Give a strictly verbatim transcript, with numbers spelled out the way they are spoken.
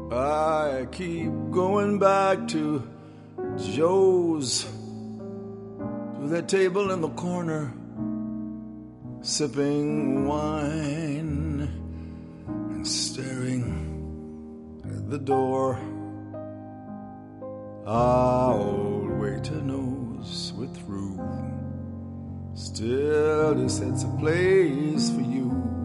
I keep going back to Joe's, to that table in the corner, sipping wine and staring at the door. Our old waiter knows we're through, still he sets a place for you.